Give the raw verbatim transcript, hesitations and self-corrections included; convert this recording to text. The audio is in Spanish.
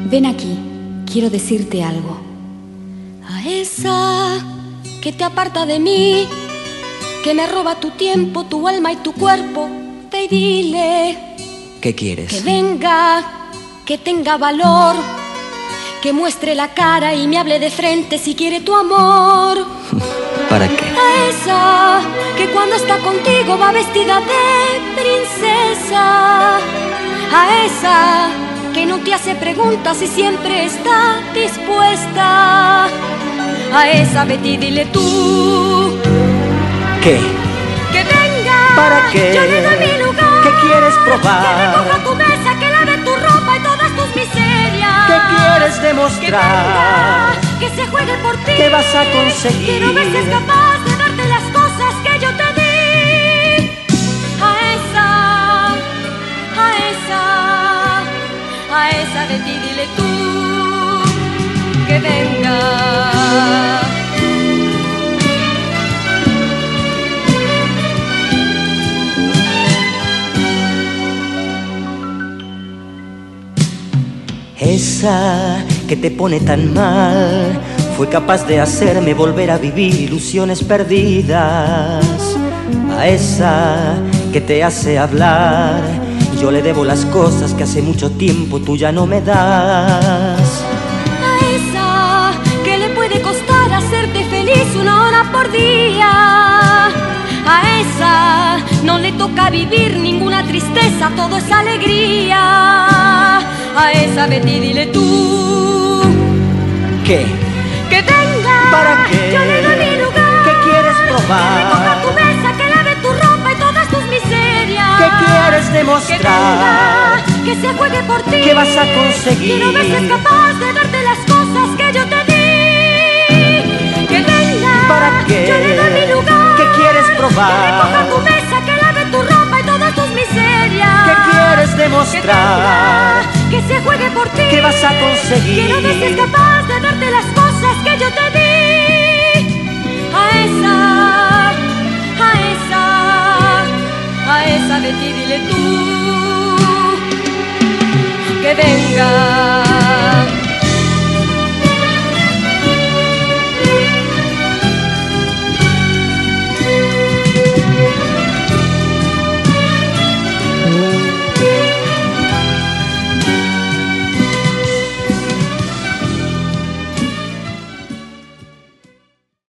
Ven aquí, quiero decirte algo. A esa que te aparta de mí, que me roba tu tiempo, tu alma y tu cuerpo, ve y dile. ¿Qué quieres? Que venga, que tenga valor, que muestre la cara y me hable de frente si quiere tu amor. ¿Para qué? A esa que cuando está contigo va vestida de princesa. A esa que no te hace preguntas y siempre está dispuesta. A esa Betty dile tú. ¿Qué? Que venga. ¿Para qué? Yo le doy mi lugar. ¿Qué quieres probar? Que recoja tu mesa, que lave tu ropa y todas tus miserias. ¿Qué quieres demostrar? Que venga, que se juegue por ti. ¿Qué vas a conseguir? Quiero ver si es capaz de darte las cosas que yo te di. A esa, a esa, a esa de ti dile tú. Que venga. Esa que te pone tan mal fue capaz de hacerme volver a vivir ilusiones perdidas. A esa que te hace hablar, yo le debo las cosas que hace mucho tiempo tú ya no me das. A esa que le puede costar hacerte feliz una hora por día. A esa no le toca vivir ninguna tristeza, todo es alegría. A esa Betty dile tú. ¿Qué? Que venga. ¿Para qué? Yo le doy mi lugar. ¿Qué quieres probar? Que recoja tu mesa, que lave tu ropa y todas tus miserias. ¿Qué quieres demostrar? Que venga, que se juegue por ti. ¿Qué vas a conseguir? Quiero ver si es capaz de darte las cosas que yo te di. Que venga. ¿Para qué? Yo le doy mi lugar. ¿Qué quieres Que probar? recoja tu mesa, que lave tu ropa y todas tus miserias. ¿Qué quieres demostrar? Que venga, que se juegue por ti. ¿Qué vas a conseguir? Quiero ver si es capaz de darte las cosas que yo te di.